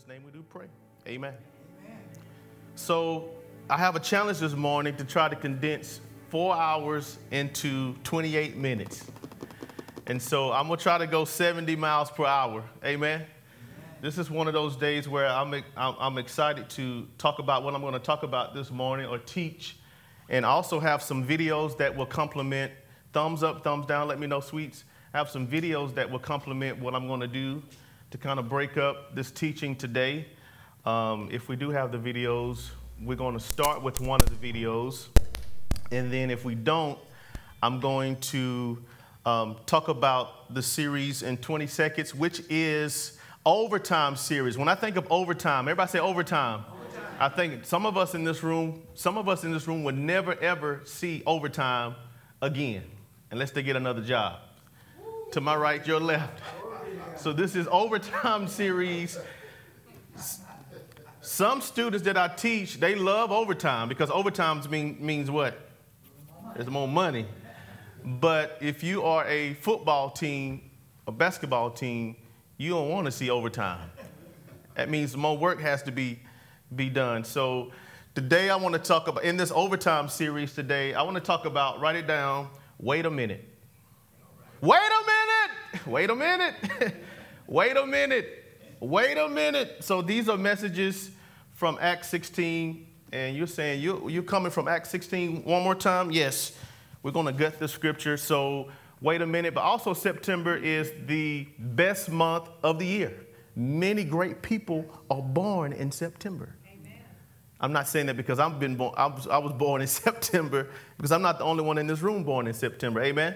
name we do pray. Amen. So I have a challenge this morning to try to condense 4 hours into 28 minutes. And so I'm going to try to go 70 miles per hour. Amen. This is one of those days where I'm excited to talk about what I'm going to talk about this morning or teach, and also have some videos that will complement. Thumbs up, thumbs down, let me know, sweets. I have some videos that will complement what I'm going to do to kind of break up this teaching today. If we do have the videos, we're going to start with one of the videos. And then if we don't, I'm going to talk about the series in 20 seconds, which is Overtime series. When I think of overtime, everybody say overtime. I think some of us in this room would never ever see overtime again unless they get another job. To my right, your left. So this is overtime series. Some students that I teach, they love overtime because overtime means what? There's more money. But if you are a football team, a basketball team, you don't want to see overtime. That means more work has to be done. So today I want to talk about, in this overtime series today, I want to talk about, write it down, wait a minute. Wait a minute. Wait a minute. Wait a minute. Wait a minute. So these are messages from Acts 16, and you're saying, you're coming from Acts 16 one more time? Yes. We're going to gut the scripture. So wait a minute. But also September is the best month of the year. Many great people are born in September. Amen. I'm not saying that because I've been born. I was born in September because I'm not the only one in this room born in September. Amen.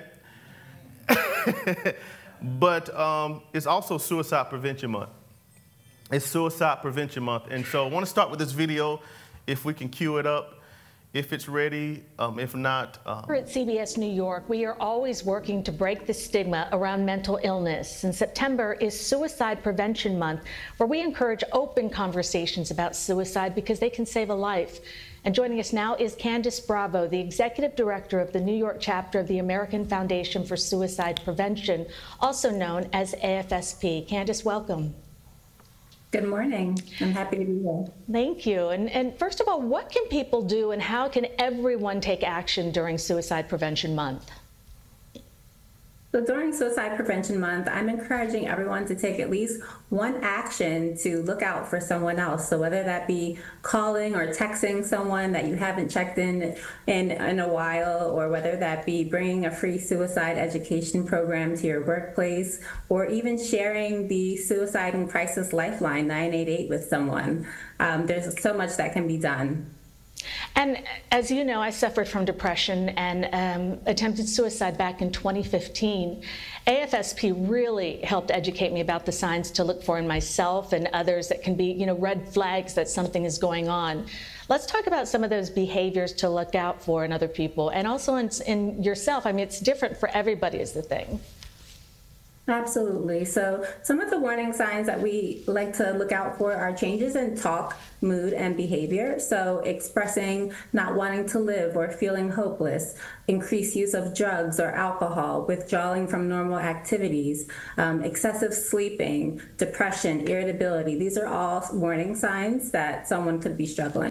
But it's also Suicide Prevention Month. It's Suicide Prevention Month. And so I want to start with this video, if we can cue it up, if it's ready. If not. Here at CBS New York, we are always working to break the stigma around mental illness. And September is Suicide Prevention Month, where we encourage open conversations about suicide because they can save a life. And joining us now is Candace Bravo, the Executive Director of the New York chapter of the American Foundation for Suicide Prevention, also known as AFSP. Candace, welcome. Good morning. I'm happy to be here. Thank you. And first of all, what can people do and how can everyone take action during Suicide Prevention Month? So during Suicide Prevention Month, I'm encouraging everyone to take at least one action to look out for someone else. So whether that be calling or texting someone that you haven't checked in a while, or whether that be bringing a free suicide education program to your workplace, or even sharing the Suicide and Crisis Lifeline 988 with someone. There's so much that can be done. And as you know, I suffered from depression and attempted suicide back in 2015. AFSP really helped educate me about the signs to look for in myself and others that can be, red flags that something is going on. Let's talk about some of those behaviors to look out for in other people and also in yourself. I mean, it's different for everybody is the thing. Absolutely. So some of the warning signs that we like to look out for are changes in talk, mood, and behavior. So expressing not wanting to live or feeling hopeless, increased use of drugs or alcohol, withdrawing from normal activities, excessive sleeping, depression, irritability. These are all warning signs that someone could be struggling.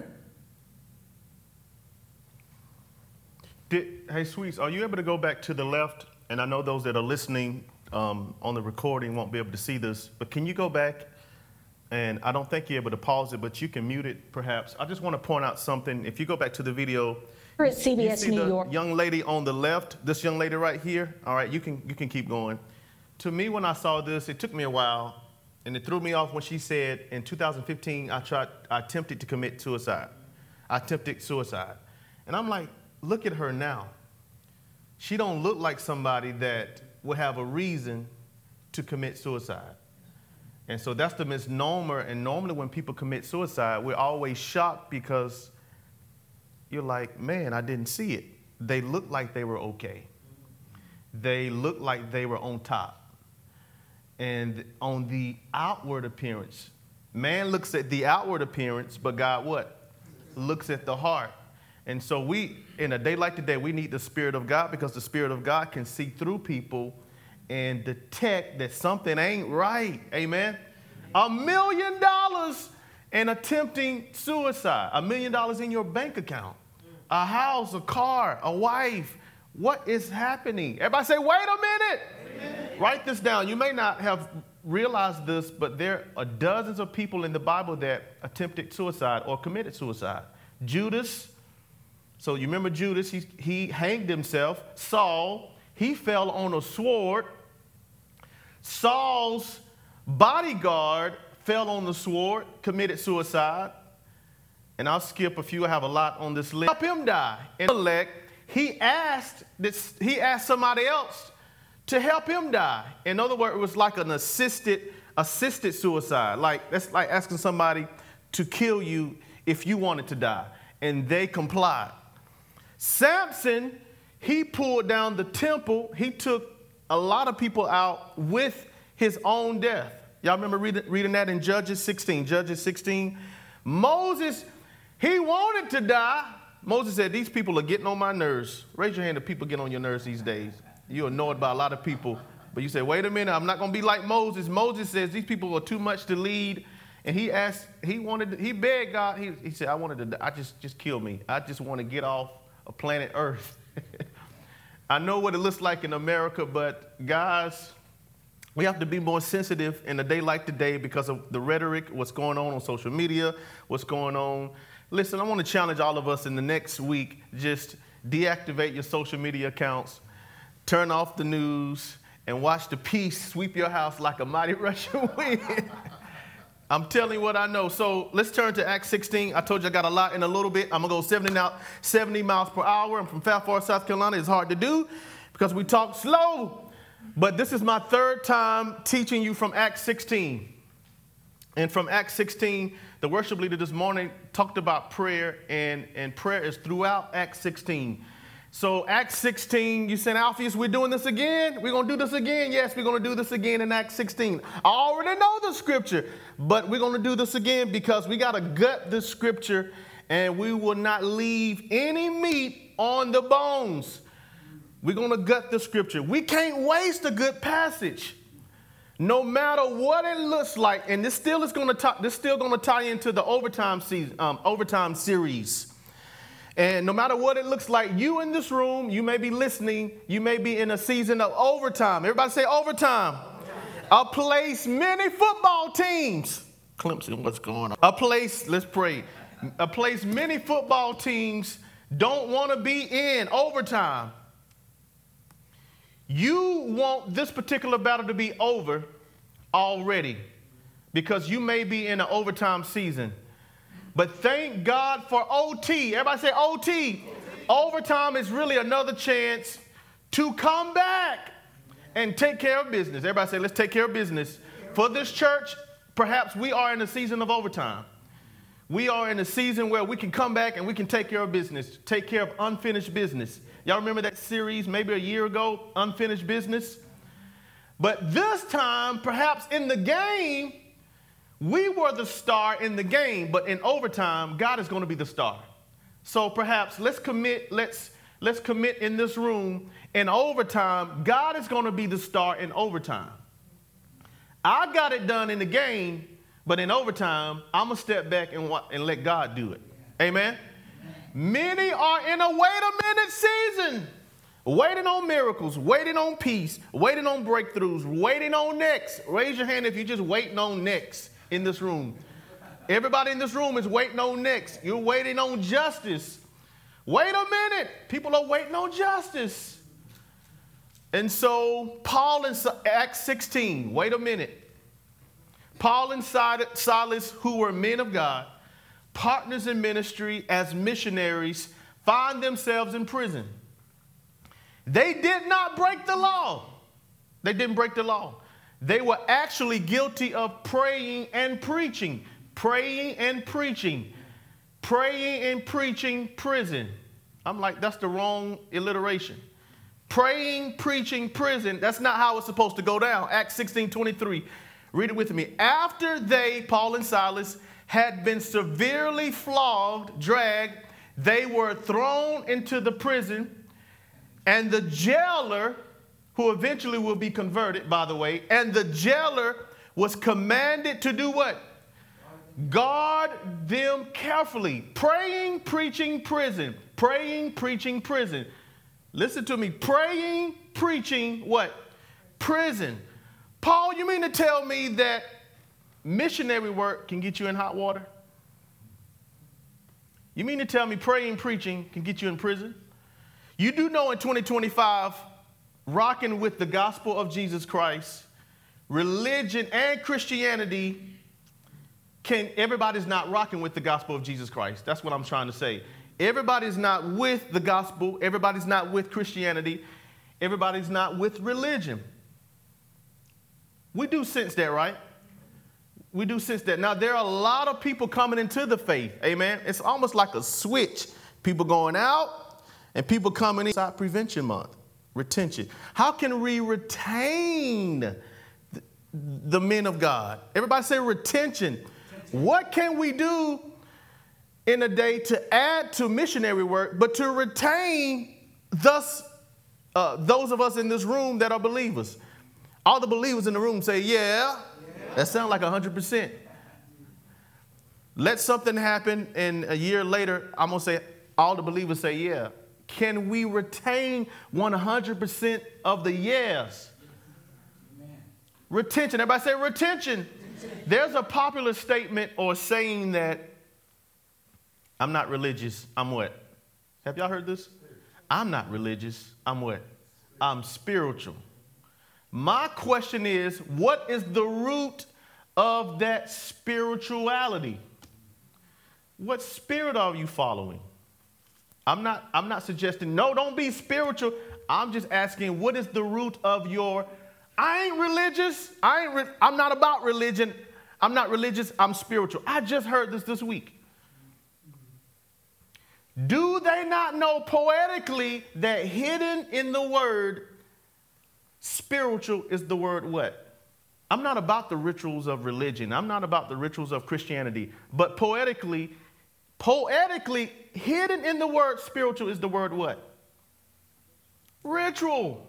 Hey, Sweets, are you able to go back to the left? And I know those that are listening on the recording won't be able to see this, but can you go back? And I don't think you're able to pause it, but you can mute it perhaps. I just want to point out something. If you go back to the video, We're at CBS New York. Young lady on the left, this young lady right here. All right, you can keep going. To me, when I saw this, it took me a while, and it threw me off when she said in 2015 I attempted to commit suicide. I attempted suicide, and I'm like, look at her now. She don't look like somebody that would have a reason to commit suicide. And so that's the misnomer. And normally when people commit suicide, we're always shocked because you're like, man, I didn't see it. They look like they were okay. They look like they were on top. And on the outward appearance, man looks at the outward appearance, but God what? Looks at the heart. And so we, in a day like today, we need the Spirit of God because the Spirit of God can see through people and detect that something ain't right. Amen. $1 million and attempting suicide. $1 million in your bank account. A house, a car, a wife. What is happening? Everybody say, wait a minute. Amen. Write this down. You may not have realized this, but there are dozens of people in the Bible that attempted suicide or committed suicide. Judas. So you remember Judas, he hanged himself. Saul, he fell on a sword. Saul's bodyguard fell on the sword, committed suicide. And I'll skip a few. I have a lot on this list. Help him die. And he asked somebody else to help him die. In other words, it was like an assisted suicide. That's like asking somebody to kill you if you wanted to die. And they complied. Samson, he pulled down the temple. He took a lot of people out with his own death. Y'all remember reading that in Judges 16? Judges 16. Moses, he wanted to die. Moses said, these people are getting on my nerves. Raise your hand if people get on your nerves these days. You're annoyed by a lot of people. But you say, wait a minute, I'm not going to be like Moses. Moses says these people are too much to lead. And he begged God. He said, I wanted to die. Just kill me. I just want to get off of planet Earth. I know what it looks like in America, but guys, we have to be more sensitive in a day like today because of the rhetoric, what's going on social media, what's going on. Listen, I want to challenge all of us in the next week, just deactivate your social media accounts, turn off the news, and watch the peace sweep your house like a mighty rushing wind. I'm telling you what I know. So let's turn to Acts 16. I told you I got a lot in a little bit. I'm going to go 70 miles per hour. I'm from Fat Forest, South Carolina. It's hard to do because we talk slow. But this is my third time teaching you from Acts 16. And from Acts 16, the worship leader this morning talked about prayer, and prayer is throughout Acts 16. So Acts 16, you said, Alpheus, we're doing this again? We're going to do this again? Yes, we're going to do this again in Acts 16. I already know the scripture, but we're going to do this again because we got to gut the scripture, and we will not leave any meat on the bones. We're going to gut the scripture. We can't waste a good passage, no matter what it looks like. And this still going to tie into the overtime series. And no matter what it looks like, you in this room, you may be listening, you may be in a season of overtime. Everybody say overtime. A place many football teams. Clemson, what's going on? Let's pray. A place many football teams don't want to be in overtime. You want this particular battle to be over already because you may be in an overtime season. But thank God for OT. Everybody say OT. Overtime is really another chance to come back and take care of business. Everybody say, let's take care of business. For this church, perhaps we are in a season of overtime. We are in a season where we can come back and we can take care of business, take care of unfinished business. Y'all remember that series maybe a year ago, Unfinished Business? But this time, perhaps in the game, we were the star in the game, but in overtime, God is going to be the star. So perhaps let's commit in this room. In overtime, God is going to be the star in overtime. I got it done in the game, but in overtime, I'm going to step back and let God do it. Amen? Many are in a wait a minute season, waiting on miracles, waiting on peace, waiting on breakthroughs, waiting on next. Raise your hand if you're just waiting on next in this room. Everybody in this room is waiting on next. You're waiting on justice. Wait a minute. People are waiting on justice. And so Paul in Acts 16, wait a minute. Paul and Silas, who were men of God, partners in ministry as missionaries, find themselves in prison. They did not break the law. They didn't break the law. They were actually guilty of praying and preaching. Praying and preaching. Praying and preaching prison. I'm like, that's the wrong alliteration. Praying, preaching, prison. That's not how it's supposed to go down. Acts 16:23. Read it with me. After they, Paul and Silas, had been severely flogged, dragged, they were thrown into the prison, and the jailer, who eventually will be converted, by the way, and the jailer was commanded to do what? Guard them carefully. Praying, preaching, prison. Praying, preaching, prison. Listen to me. Praying, preaching, what? Prison. Paul, you mean to tell me that missionary work can get you in hot water? You mean to tell me praying, preaching can get you in prison? You do know in 2025, rocking with the gospel of Jesus Christ, religion and Christianity, everybody's not rocking with the gospel of Jesus Christ. That's what I'm trying to say. Everybody's not with the gospel. Everybody's not with Christianity. Everybody's not with religion. We do sense that, right? We do sense that. Now, there are a lot of people coming into the faith. Amen. It's almost like a switch. People going out and people coming in. Suicide Prevention Month. Retention. How can we retain the men of God? Everybody say retention. What can we do in a day to add to missionary work, but to retain those of us in this room that are believers? All the believers in the room say, yeah. That sounds like 100%. Let something happen, and a year later, I'm going to say, all the believers say, yeah. Can we retain 100% of the yes? Amen. Retention. Everybody say retention. There's a popular statement or saying that I'm not religious, I'm what? Have y'all heard this? I'm not religious, I'm what? I'm spiritual. My question is, what is the root of that spirituality? What spirit are you following? I'm not suggesting, no, don't be spiritual. I'm just asking, what is the root of your, I ain't religious. I'm not about religion. I'm not religious. I'm spiritual. I just heard this week. Do they not know poetically that hidden in the word spiritual is the word what? I'm not about the rituals of religion. I'm not about the rituals of Christianity. But poetically, hidden in the word spiritual is the word what? Ritual.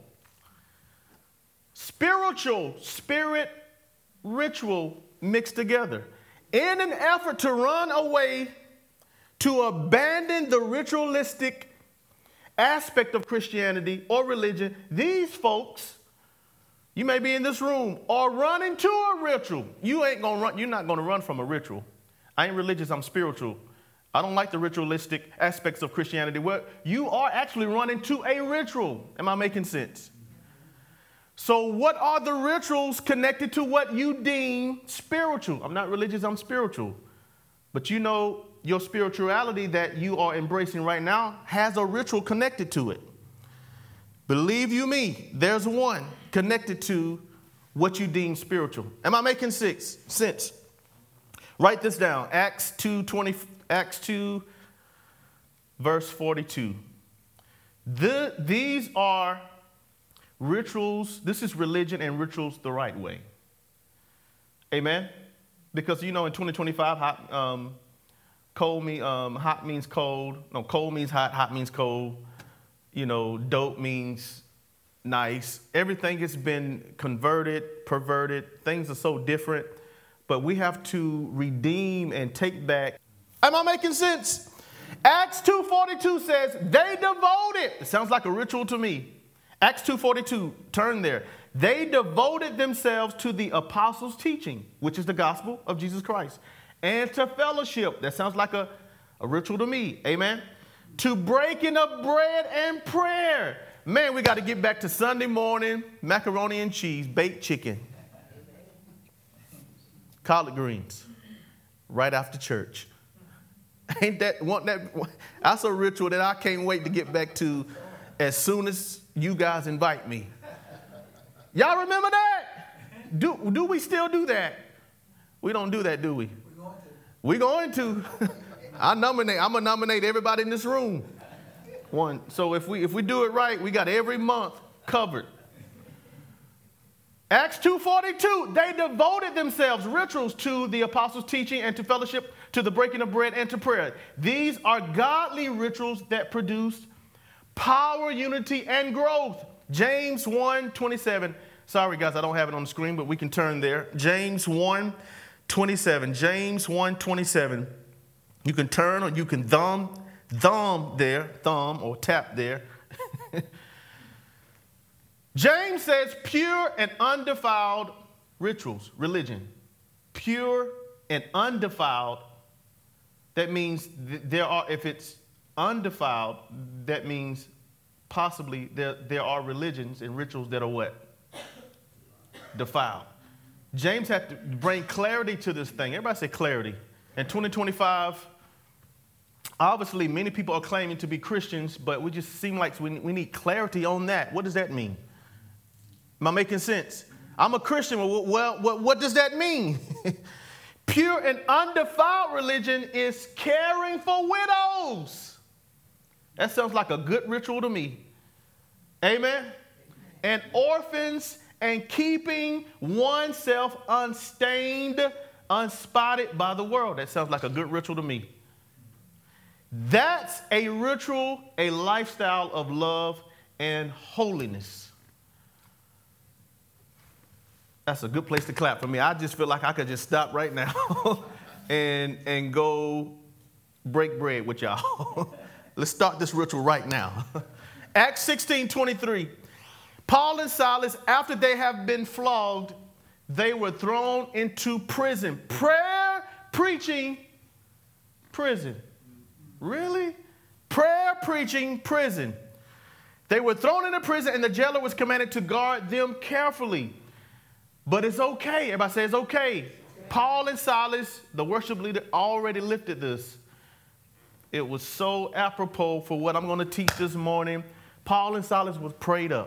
Spiritual, spirit, ritual mixed together. In an effort to run away, to abandon the ritualistic aspect of Christianity or religion, these folks, you may be in this room, are running to a ritual. You're not going to run from a ritual. I ain't religious, I'm spiritual. I don't like the ritualistic aspects of Christianity. Well, you are actually running to a ritual. Am I making sense? So what are the rituals connected to what you deem spiritual? I'm not religious, I'm spiritual. But you know, your spirituality that you are embracing right now has a ritual connected to it. Believe you me, there's one connected to what you deem spiritual. Am I making sense? Write this down. Acts 2 verse 42. These are rituals. This is religion and rituals the right way. Amen? Because, you know, in 2025, hot means cold. No, cold means hot means cold. You know, dope means nice. Everything has been converted, perverted. Things are so different. But we have to redeem and take back. Am I making sense? Acts 2:42 says, they devoted. It sounds like a ritual to me. Acts 2:42, turn there. They devoted themselves to the apostles' teaching, which is the gospel of Jesus Christ, and to fellowship. That sounds like a ritual to me. Amen. To breaking of bread and prayer. Man, we got to get back to Sunday morning, macaroni and cheese, baked chicken, collard greens, right after church. That's a ritual that I can't wait to get back to as soon as you guys invite me. Y'all remember that? Do we still do that? We don't do that, do we? We're going to. I'm going to nominate everybody in this room. One. So if we do it right, we got every month covered. Acts 2:42, they devoted themselves, rituals, to the apostles' teaching and to fellowship, to the breaking of bread and to prayer. These are godly rituals that produce power, unity, and growth. James 1:27, Sorry, guys, I don't have it on the screen, but we can turn there. James 1:27. James 1:27. You can turn or you can thumb or tap there. James says pure and undefiled rituals, religion. Pure and undefiled. That means if it's undefiled, that means possibly there are religions and rituals that are what? Defiled. James had to bring clarity to this thing. Everybody say clarity. In 2025, obviously many people are claiming to be Christians, but we just seem like we need clarity on that. What does that mean? Am I making sense? I'm a Christian. Well, what does that mean? Pure and undefiled religion is caring for widows. That sounds like a good ritual to me. Amen? And orphans, and keeping oneself unstained, unspotted by the world. That sounds like a good ritual to me. That's a ritual, a lifestyle of love and holiness. That's a good place to clap for me. I just feel like I could just stop right now and go break bread with y'all. Let's start this ritual right now. Acts 16:23. Paul and Silas, after they have been flogged, they were thrown into prison. Prayer, preaching, prison. Really? Prayer, preaching, prison. They were thrown into prison, and the jailer was commanded to guard them carefully. But it's okay. Everybody say it's okay. Paul and Silas, the worship leader, already lifted this. It was so apropos for what I'm going to teach this morning. Paul and Silas was prayed up.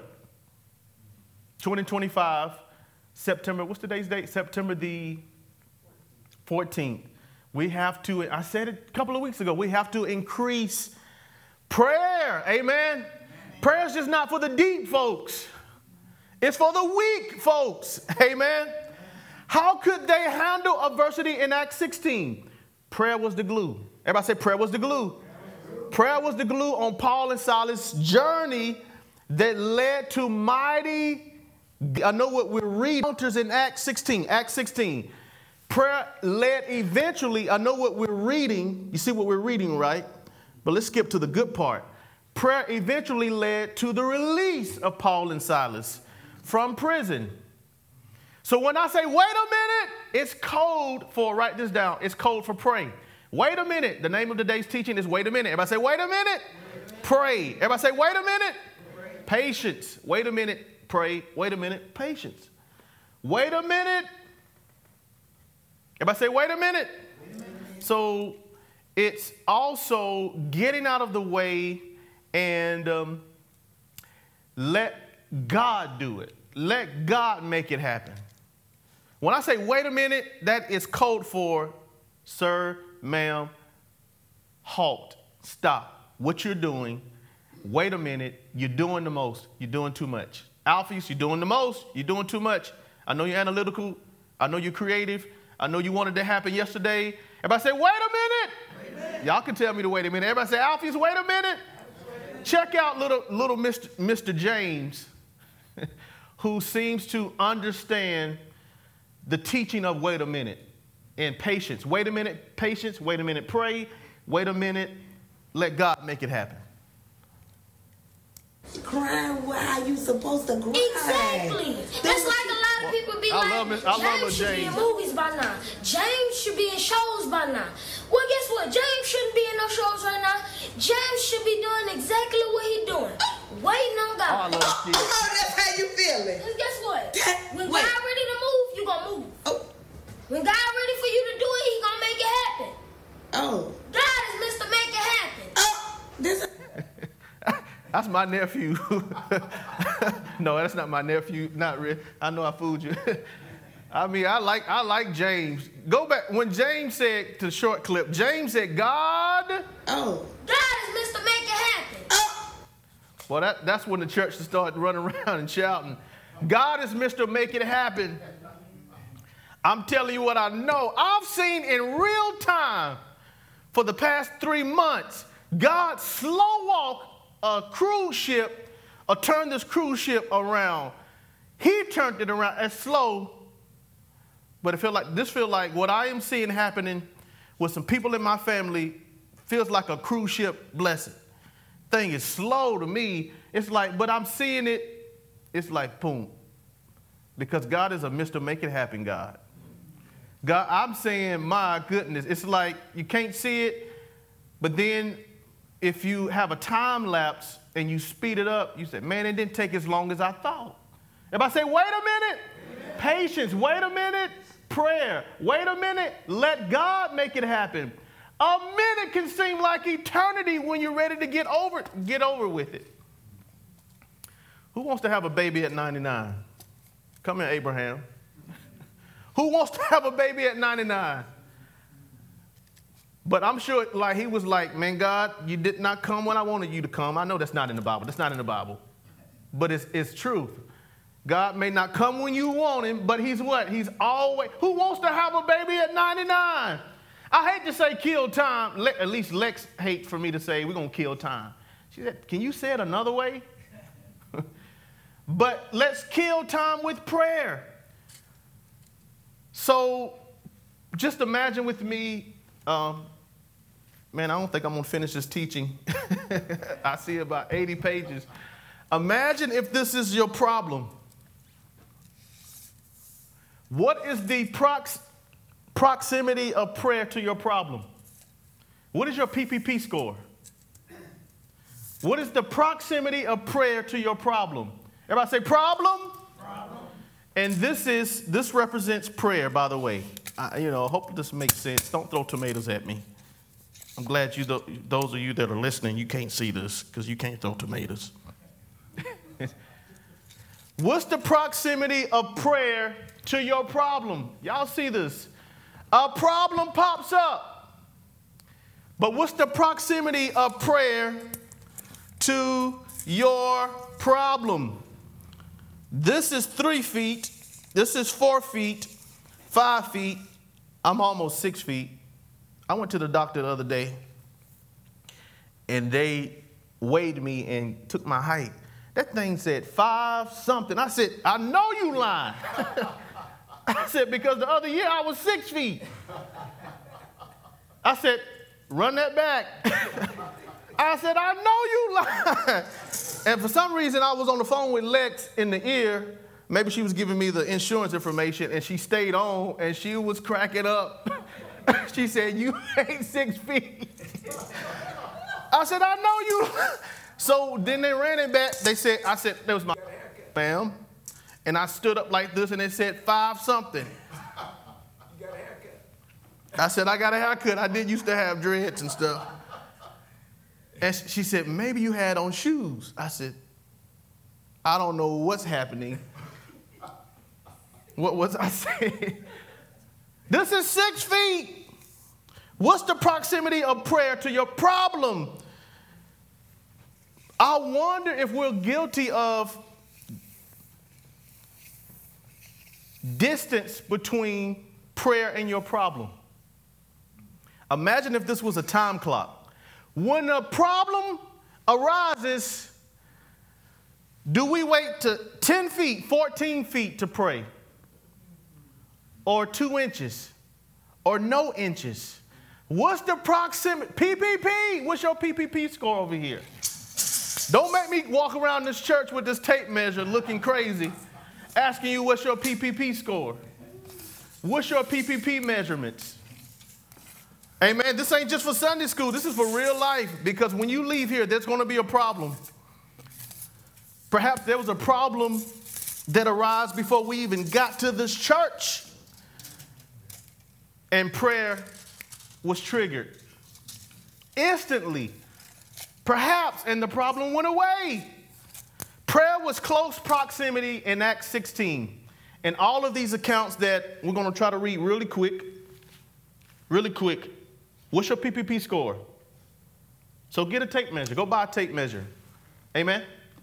2025, September, what's today's date? September the 14th. We have to, I said it a couple of weeks ago, we have to increase prayer. Amen. Prayer is just not for the deep folks. It's for the weak folks. Amen. How could they handle adversity in Acts 16? Prayer was the glue. Everybody say prayer was the glue. Prayer was the glue on Paul and Silas' journey that led to mighty, I know what we're reading, encounters in Acts 16. Acts 16. Prayer led eventually, I know what we're reading. You see what we're reading, right? But let's skip to the good part. Prayer eventually led to the release of Paul and Silas from prison. So when I say, wait a minute, it's code for, write this down, it's code for pray. Wait a minute. The name of today's teaching is wait a minute. Everybody say, wait a minute. Pray. Everybody say, wait a minute. Pray. Patience. Wait a minute. Pray. Wait a minute. Patience. Wait a minute. Everybody say, wait a minute. So it's also getting out of the way and let God do it. Let God make it happen. When I say wait a minute, that is code for sir, ma'am, halt, stop what you're doing. Wait a minute, you're doing the most, you're doing too much. Alpheus, you're doing the most, you're doing too much. I know you're analytical, I know you're creative, I know you wanted to happen yesterday. Everybody say, wait a minute. Y'all can tell me to wait a minute. Everybody say, Alpheus, wait a minute. Check out little Mr. James, who seems to understand the teaching of wait a minute and patience. Wait a minute, patience. Wait a minute, pray. Wait a minute, let God make it happen. Crying while you supposed to cry. Exactly. That's like a lot of people be James should be in movies by now. James should be in shows by now. Well, guess what? James shouldn't be in no shows right now. James should be doing exactly what he's doing. Waiting on God. Oh, I love kids. Oh, that's how you feeling. And guess what? When God ready to move, you gonna move. Oh. When God ready for you to do it, he gonna make it happen. Oh. God is Mr. Make It Happen. Oh. That's my nephew. No, that's not my nephew. Not really. I know I fooled you. I mean, I like James. Go back. When James said, to the short clip, James said, God. Oh. God is Mr. Make It Happen. Oh. Well, that's when the church started running around and shouting, God is Mr. Make It Happen. I'm telling you what I know. I've seen in real time for the past 3 months, God slow walk a cruise ship or turn this cruise ship around He turned it around as slow, but it feel like what I am seeing happening with some people in my family feels like a cruise ship blessing. Thing is slow to me. It's like, but I'm seeing it, it's like boom. Because God is a Mr. Make It Happen God. God, I'm saying, my goodness, it's like you can't see it, but then if you have a time lapse and you speed it up, you say, man, it didn't take as long as I thought. If I say, wait a minute, patience, wait a minute, prayer, wait a minute, let God make it happen. A minute can seem like eternity when you're ready to get over with it. Who wants to have a baby at 99? Come here, Abraham. Who wants to have a baby at 99? But I'm sure like he was like, man, God, you did not come when I wanted you to come. I know that's not in the Bible. That's not in the Bible. But it's truth. God may not come when you want him, but he's what? He's always. Who wants to have a baby at 99? I hate to say kill time. At least Lex hates for me to say we're going to kill time. She said, can you say it another way? But let's kill time with prayer. So just imagine with me, man, I don't think I'm going to finish this teaching. I see about 80 pages. Imagine if this is your problem. What is the proximity of prayer to your problem? What is your PPP score? What is the proximity of prayer to your problem? Everybody say problem. Problem. And this represents prayer, by the way. I hope this makes sense. Don't throw tomatoes at me. I'm glad those of you that are listening, you can't see this because you can't throw tomatoes. What's the proximity of prayer to your problem? Y'all see this? A problem pops up. But what's the proximity of prayer to your problem? This is 3 feet. This is 4 feet, 5 feet. I'm almost 6 feet. I went to the doctor the other day, and they weighed me and took my height. That thing said 5 something. I said, I know you lying. I said, because the other year I was 6 feet. I said, run that back. I said, I know you lying. And for some reason, I was on the phone with Lex in the ear. Maybe she was giving me the insurance information, and she stayed on, and she was cracking up. She said, you ain't 6 feet. I said, I know you. So then they ran it back. I said, that was my ma'am. And I stood up like this, and it said 5 something. You got a haircut. I said, I got a haircut. I did used to have dreads and stuff. And she said, maybe you had on shoes. I said, I don't know what's happening. What was I saying? This is 6 feet. What's the proximity of prayer to your problem? I wonder if we're guilty of distance between prayer and your problem. Imagine if this was a time clock. When a problem arises, do we wait to 10 feet, 14 feet to pray? Or 2 inches? Or no inches? What's the proximity? PPP. What's your PPP score over here? Don't make me walk around this church with this tape measure looking crazy, asking you what's your PPP score. What's your PPP measurements? Amen. This ain't just for Sunday school. This is for real life, because when you leave here, there's going to be a problem. Perhaps there was a problem that arose before we even got to this church, and prayer was triggered instantly. Perhaps, and the problem went away. Prayer was close proximity in Acts 16. And all of these accounts that we're going to try to read really quick. What's your PPP score? So get a tape measure. Go buy a tape measure. Amen.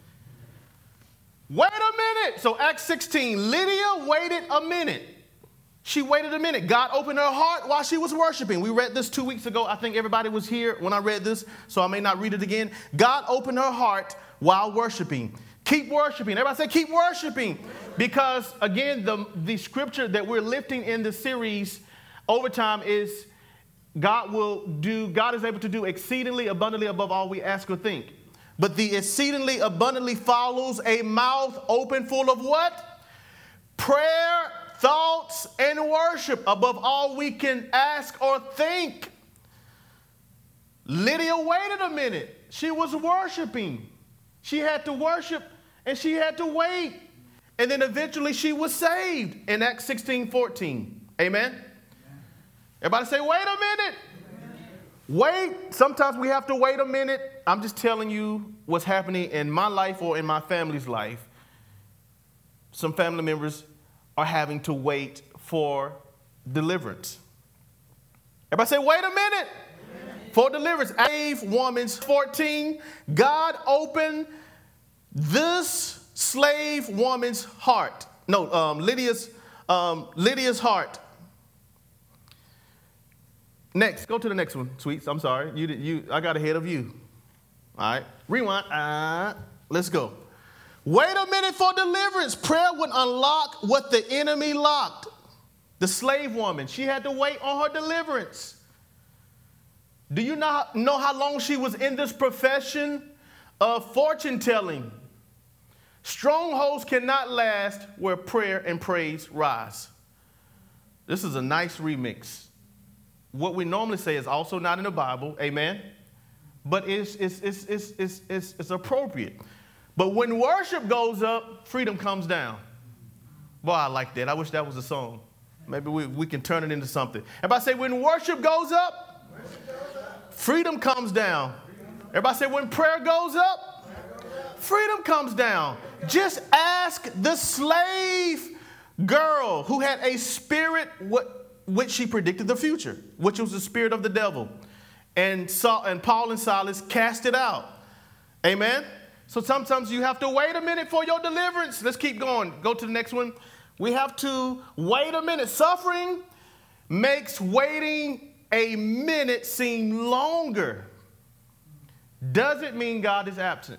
Wait a minute. So Acts 16, Lydia waited a minute. She waited a minute. God opened her heart while she was worshiping. We read this 2 weeks ago. I think everybody was here when I read this, so I may not read it again. God opened her heart while worshiping. Keep worshiping. Everybody say, keep worshiping. Because, again, the scripture that we're lifting in the series over time is God is able to do exceedingly abundantly above all we ask or think. But the exceedingly abundantly follows a mouth open full of what? Prayer, thoughts, and worship above all we can ask or think. Lydia waited a minute. She was worshiping. She had to worship and she had to wait. And then eventually she was saved in Acts 16:14. Amen? Everybody say, wait a minute. Wait. Sometimes we have to wait a minute. I'm just telling you what's happening in my life or in my family's life. Some family members are having to wait for deliverance. Everybody say, wait a minute. For deliverance. Slave woman's 14. God opened this slave woman's heart. No, Lydia's heart. Next, go to the next one, Sweets. I'm sorry. I got ahead of you. All right. Rewind. Let's go. Wait a minute for deliverance. Prayer would unlock what the enemy locked. The slave woman, she had to wait on her deliverance. Do you not know how long she was in this profession of fortune telling? Strongholds cannot last where prayer and praise rise. This is a nice remix. What we normally say is also not in the Bible, amen? But it's appropriate. But when worship goes up, freedom comes down. Boy, I like that. I wish that was a song. Maybe we can turn it into something. Everybody say, when worship goes up, freedom comes down. Everybody say, when prayer goes up, freedom comes down. Just ask the slave girl who had a spirit which she predicted the future, which was the spirit of the devil. And Paul and Silas cast it out. Amen? So sometimes you have to wait a minute for your deliverance. Let's keep going. Go to the next one. We have to wait a minute. Suffering makes waiting a minute seem longer. Doesn't mean God is absent.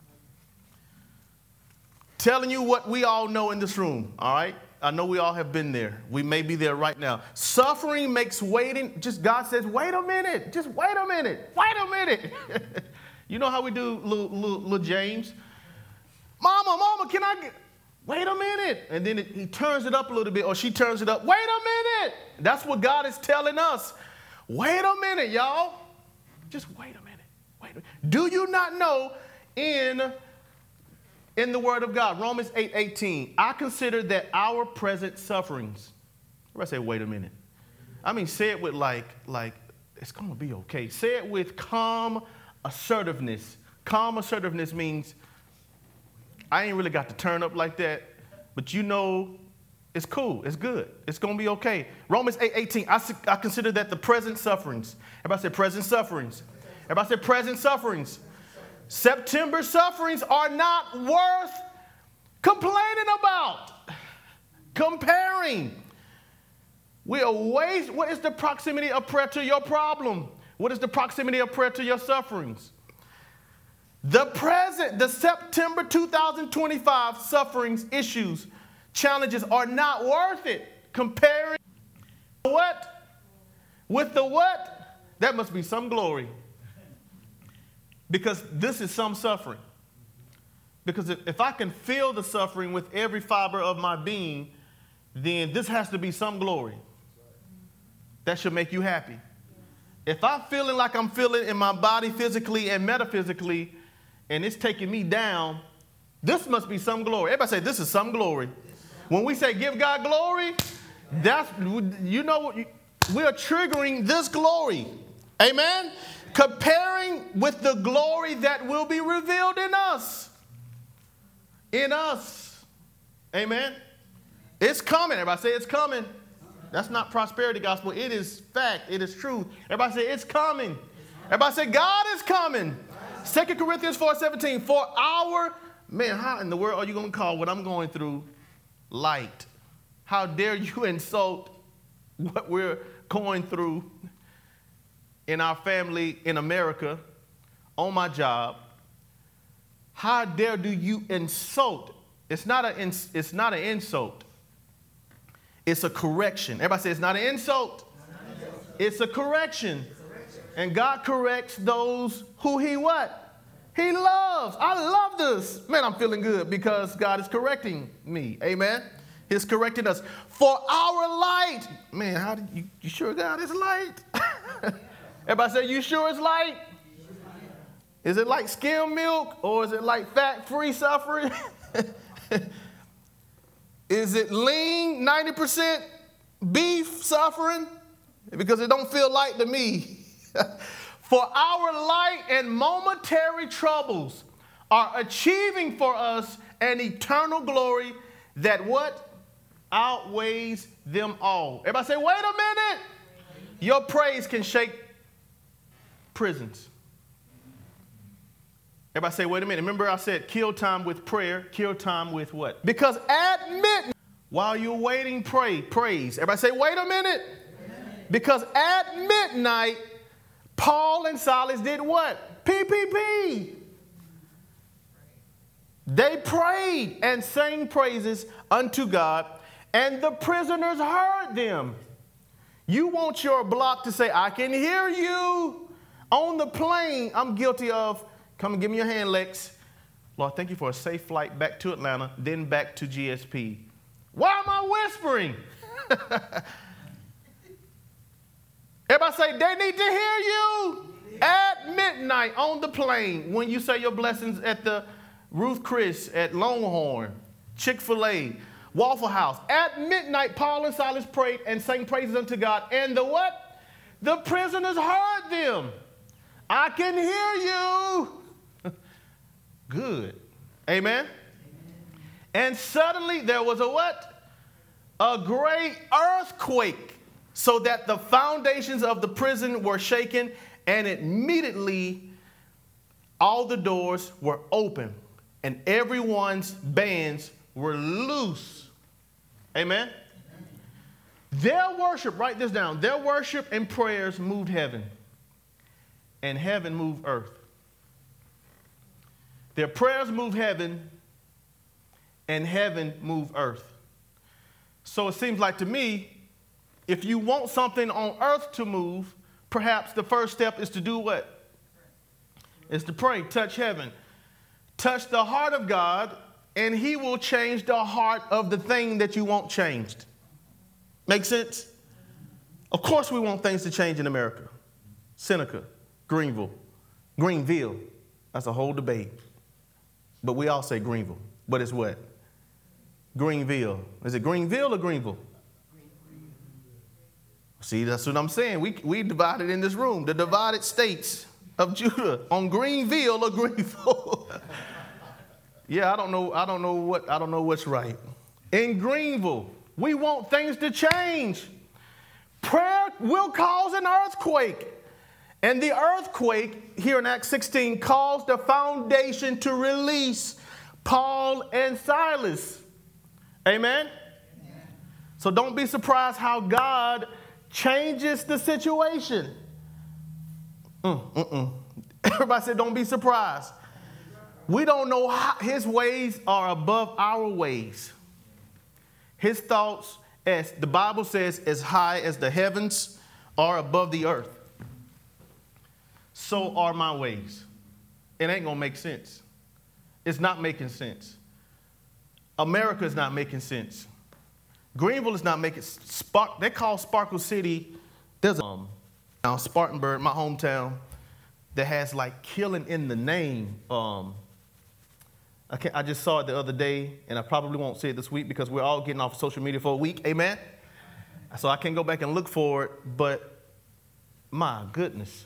Telling you what we all know in this room, all right? I know we all have been there. We may be there right now. Suffering makes waiting, God says, wait a minute. Just wait a minute. Wait a minute. You know how we do little James? Mama, can I wait a minute? And then he turns it up a little bit, or she turns it up. Wait a minute. That's what God is telling us. Wait a minute, y'all. Just wait a minute. Wait a minute. Do you not know in the Word of God, Romans 8:18, I consider that our present sufferings. Everybody say, wait a minute. I mean, say it with like it's going to be okay. Say it with calm assertiveness. Calm assertiveness means I ain't really got to turn up like that, but you know it's cool. It's good. It's going to be okay. Romans 8:18, I consider that the present sufferings. Everybody say present sufferings. Everybody say present sufferings. September sufferings are not worth complaining about, comparing. What is the proximity of prayer to your problem? What is the proximity of prayer to your sufferings? The September 2025 sufferings, issues, challenges are not worth it. Comparing what? With the what? That must be some glory. Because this is some suffering. Because if I can feel the suffering with every fiber of my being, then this has to be some glory. That should make you happy. If I'm feeling like I'm feeling in my body physically and metaphysically, and it's taking me down, this must be some glory. Everybody say, this is some glory. When we say give God glory, that's, you know what, we are triggering this glory. Amen? Comparing with the glory that will be revealed in us. In us. Amen? It's coming. Everybody say it's coming. That's not prosperity gospel. It is fact. It is truth. Everybody say it's coming. Everybody say God is coming. 2 Corinthians 4:17. For our, man, how in the world are you going to call what I'm going through light? How dare you insult what we're going through in our family in America, on my job? How dare do you insult? It's not an insult. It's a correction. Everybody say it's not an insult. It's a correction. And God corrects those who he what? He loves. I love this. Man, I'm feeling good because God is correcting me. Amen. He's correcting us for our light. Man, how did you sure God is light? Everybody say, you sure it's light? Is it like skim milk or is it like fat-free suffering? Is it lean, 90% beef suffering? Because it don't feel light to me. For our light and momentary troubles are achieving for us an eternal glory that what? Outweighs them all. Everybody say, wait a minute. Your praise can shake prisons. Everybody say, wait a minute. Remember I said kill time with prayer, kill time with what? Because at midnight, while you're waiting, praise. Everybody say, wait a minute. Because at midnight, Paul and Silas did what? PPP. They prayed and sang praises unto God, and the prisoners heard them. You want your block to say, I can hear you. On the plane, I'm guilty of, come and give me your hand, Lex. Lord, thank you for a safe flight back to Atlanta, then back to GSP. Why am I whispering? Everybody say, they need to hear you. At midnight on the plane, when you say your blessings at the Ruth Chris, at Longhorn, Chick-fil-A, Waffle House. At midnight, Paul and Silas prayed and sang praises unto God. And the what? The prisoners heard them. I can hear you. Good. Amen. And suddenly there was a what? A great earthquake, so that the foundations of the prison were shaken, and immediately all the doors were open, and everyone's bands were loose. Amen? Their worship, write this down, their worship and prayers moved heaven, and heaven moved earth. Their prayers moved heaven, and heaven moved earth. So it seems like to me, if you want something on earth to move, perhaps the first step is to do what? Is to pray, touch heaven. Touch the heart of God, and he will change the heart of the thing that you want changed. Make sense? Of course we want things to change in America. Seneca, Greenville. That's a whole debate. But we all say Greenville. But it's what? Greenville. Is it Greenville or Greenville? See, that's what I'm saying. We divided in this room, the divided states of Judah, on Greenville or Greenville. Yeah, I don't know what's right. In Greenville, we want things to change. Prayer will cause an earthquake. And the earthquake here in Acts 16 caused the foundation to release Paul and Silas. Amen? So don't be surprised how God changes the situation. Everybody said, don't be surprised. We don't know how his ways are above our ways. His thoughts, as the Bible says, as high as the heavens are above the earth. So are my ways. It ain't gonna make sense. It's not making sense. America is not making sense. Greenville is not making they call Sparkle City. There's a Spartanburg, my hometown, that has like killing in the name. I just saw it the other day, and I probably won't say it this week because we're all getting off of social media for a week. Amen. So I can't go back and look for it, but my goodness.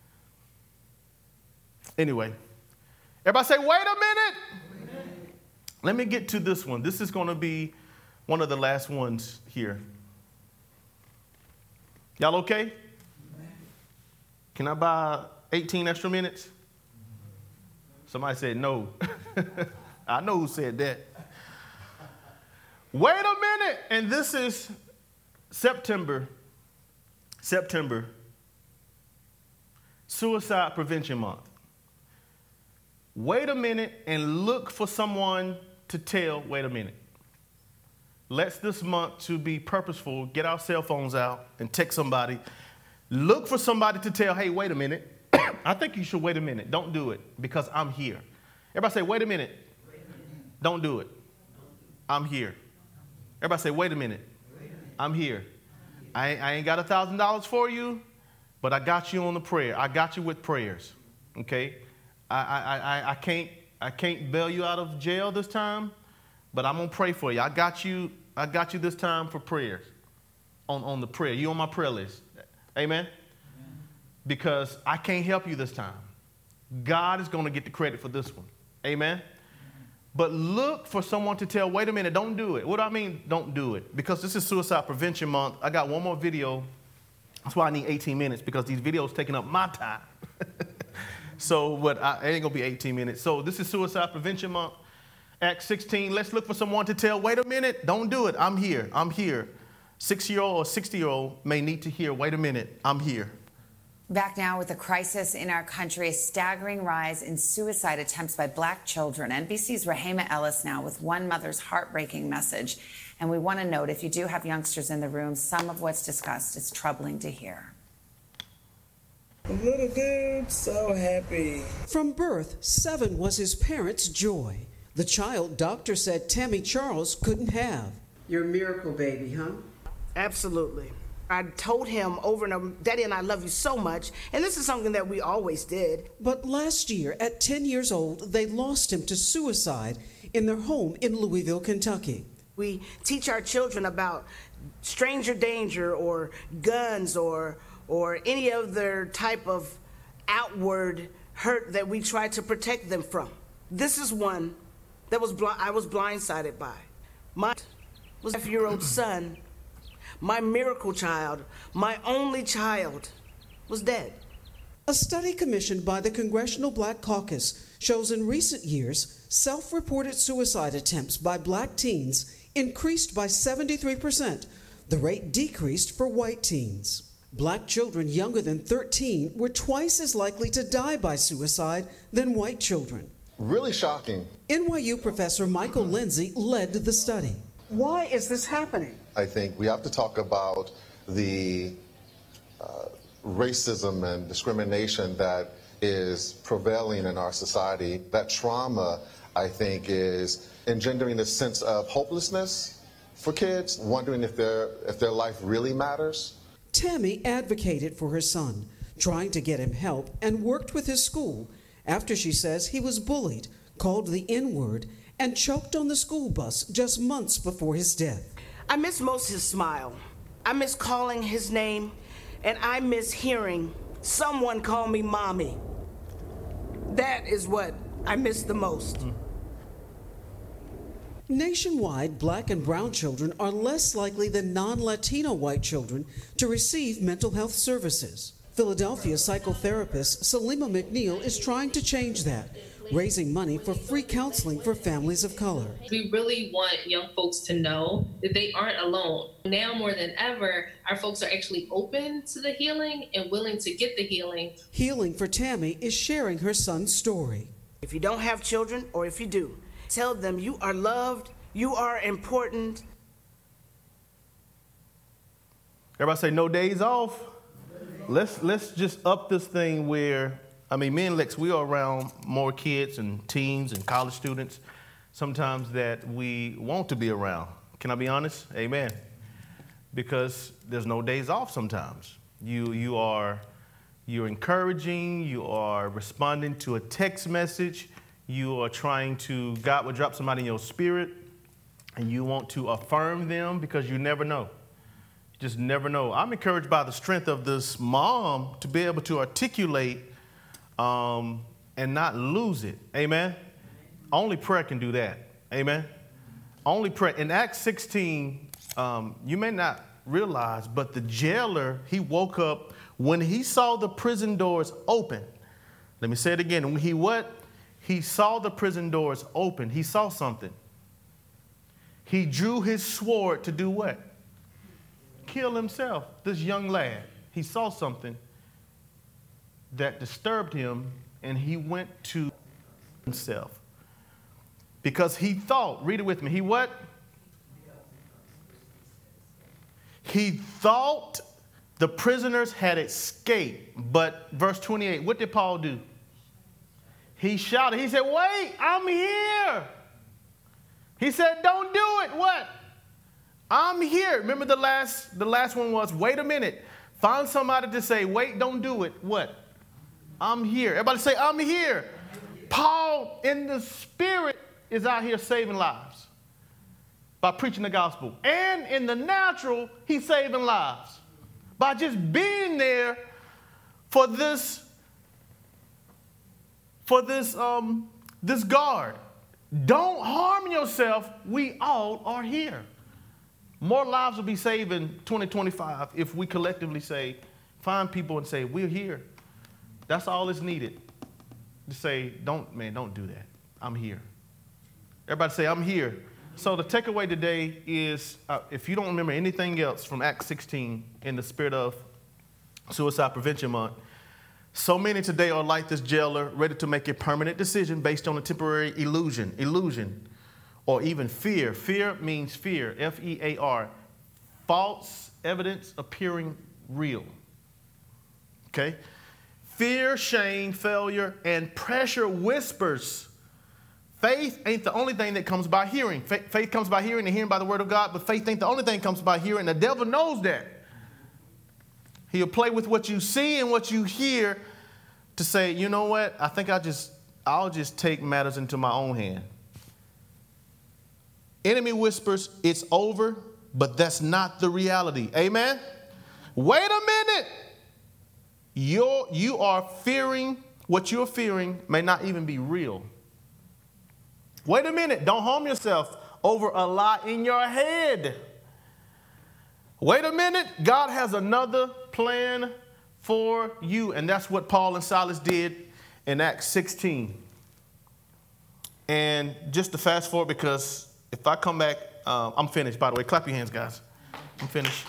Anyway, everybody say, wait a minute. Let me get to this one. This is going to be one of the last ones here. Y'all okay? Can I buy 18 extra minutes? Somebody said no. I know who said that. Wait a minute. And this is September. Suicide Prevention Month. wait a minute and look for someone to tell, wait a minute. Let's this month to be purposeful, get our cell phones out and text somebody. Look for somebody to tell, hey, wait a minute. I think you should wait a minute. Don't do it because I'm here. Everybody say, wait a minute. Don't do it. I'm here. Everybody say, wait a minute. I'm here. I ain't got $1,000 for you, but I got you on the prayer. I got you with prayers. Okay? I can't bail you out of jail this time, but I'm gonna pray for you. I got you this time for prayers. On the prayer. You on my prayer list. Amen? Because I can't help you this time. God is gonna get the credit for this one. Amen? But look for someone to tell, wait a minute, don't do it. What do I mean, don't do it? Because this is Suicide Prevention Month. I got one more video. That's why I need 18 minutes, because these videos taking up my time. So, but it ain't gonna be 18 minutes. So this is Suicide Prevention Month. Acts 16, let's look for someone to tell, wait a minute, don't do it. I'm here, I'm here. 6-year-old or 60-year-old may need to hear, wait a minute, I'm here. Back now with the crisis in our country, a staggering rise in suicide attempts by Black children. NBC's Rahema Ellis now with one mother's heartbreaking message. And we want to note, if you do have youngsters in the room, some of what's discussed is troubling to hear. Little dude, so happy. From birth, 7 was his parents' joy. The child doctor said Tammy Charles couldn't have. You're a miracle baby, huh? Absolutely. I told him over and over, Daddy and I love you so much, and this is something that we always did. But last year, at 10 years old, they lost him to suicide in their home in Louisville, Kentucky. We teach our children about stranger danger or guns or any other type of outward hurt that we try to protect them from. This is one that I was blindsided by. My 5-year-old son, my miracle child, my only child, was dead. A study commissioned by the Congressional Black Caucus shows in recent years, self-reported suicide attempts by Black teens increased by 73%. The rate decreased for white teens. Black children younger than 13 were twice as likely to die by suicide than white children. Really shocking. NYU professor Michael Lindsay led the study. Why is this happening? I think we have to talk about the racism and discrimination that is prevailing in our society. That trauma, I think, is engendering a sense of hopelessness for kids, wondering if their life really matters. Tammy advocated for her son, trying to get him help, and worked with his school after she says he was bullied, called the N-word, and choked on the school bus just months before his death. I miss most his smile. I miss calling his name, and I miss hearing someone call me mommy. That is what I miss the most. Nationwide, Black and brown children are less likely than non-Latino white children to receive mental health services. Philadelphia psychotherapist Salima McNeil is trying to change that, raising money for free counseling for families of color. We really want young folks to know that they aren't alone. Now more than ever, our folks are actually open to the healing and willing to get the healing. Healing for Tammy is sharing her son's story. If you don't have children, or if you do, tell them you are loved, you are important. Everybody say no days off. Let's just up this thing where, me and Lex, we are around more kids and teens and college students sometimes that we want to be around. Can I be honest? Amen. Because there's no days off sometimes. You're encouraging, you are responding to a text message, you are trying to, God will drop somebody in your spirit, and you want to affirm them because you never know. You just never know. I'm encouraged by the strength of this mom to be able to articulate and not lose it. Amen? Only prayer can do that. Amen? Only prayer. In Acts 16, you may not realize, but the jailer, he woke up when he saw the prison doors open. Let me say it again. When he saw the prison doors open. He saw something. He drew his sword to do what? Kill himself. This young lad. He saw something that disturbed him, and he went to himself. Because he thought, read it with me, he what? He thought the prisoners had escaped. But verse 28, what did Paul do? He shouted. He said, wait, I'm here. He said, don't do it. What? I'm here. Remember the last one was, wait a minute. Find somebody to say, wait, don't do it. What? I'm here. Everybody say, I'm here. Paul, in the spirit, is out here saving lives by preaching the gospel. And in the natural, he's saving lives by just being there for this guard. Don't harm yourself. We all are here. More lives will be saved in 2025 if we collectively say, find people and say, we're here. That's all that's needed. To say, don't do that. I'm here. Everybody say, I'm here. So the takeaway today is, if you don't remember anything else from Acts 16 in the spirit of Suicide Prevention Month, so many today are like this jailer, ready to make a permanent decision based on a temporary illusion, or even fear. Fear means fear, F-E-A-R, false evidence appearing real. Okay? Fear, shame, failure, and pressure whispers. Faith ain't the only thing that comes by hearing. Faith comes by hearing and hearing by the word of God, but faith ain't the only thing that comes by hearing. The devil knows that. He'll play with what you see and what you hear to say, you know what, I think I'll just take matters into my own hand. Enemy whispers, it's over, but that's not the reality. Amen? Wait a minute. You are fearing, what you're fearing may not even be real. Wait a minute. Don't harm yourself over a lie in your head. Wait a minute. God has another plan for you. And that's what Paul and Silas did in Acts 16. And just to fast forward, because if I come back, I'm finished, by the way. Clap your hands, guys. I'm finished.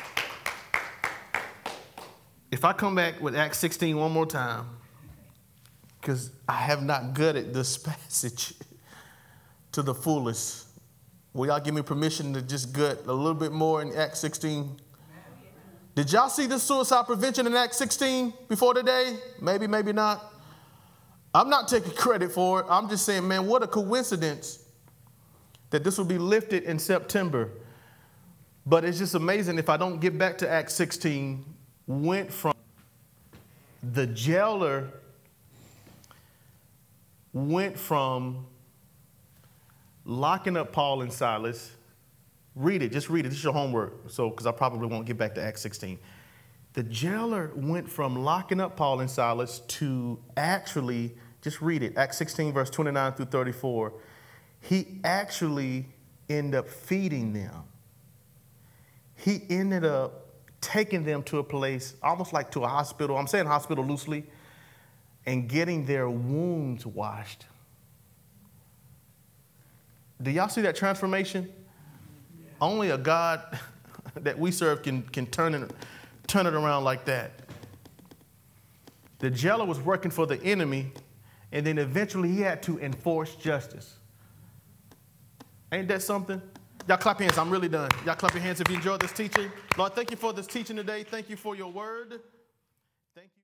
If I come back with Acts 16 one more time, because I have not gutted this passage to the fullest, will y'all give me permission to just gut a little bit more in Acts 16? Did y'all see this suicide prevention in Acts 16 before today? Maybe, maybe not. I'm not taking credit for it. I'm just saying, man, what a coincidence that this will be lifted in September. But it's just amazing if I don't get back to Acts 16, went from the jailer, went from locking up Paul and Silas. Read it. Just read it. This is your homework. So, because I probably won't get back to Acts 16. The jailer went from locking up Paul and Silas to actually, just read it, Acts 16, verse 29 through 34. He actually ended up feeding them. He ended up taking them to a place, almost like to a hospital. I'm saying hospital loosely, and getting their wounds washed. Do y'all see that transformation? Yeah. Only a God that we serve can turn it around like that. The jailer was working for the enemy, and then eventually he had to enforce justice. Ain't that something? Y'all clap your hands. I'm really done. Y'all clap your hands if you enjoyed this teaching. Lord, thank you for this teaching today. Thank you for your word. Thank you.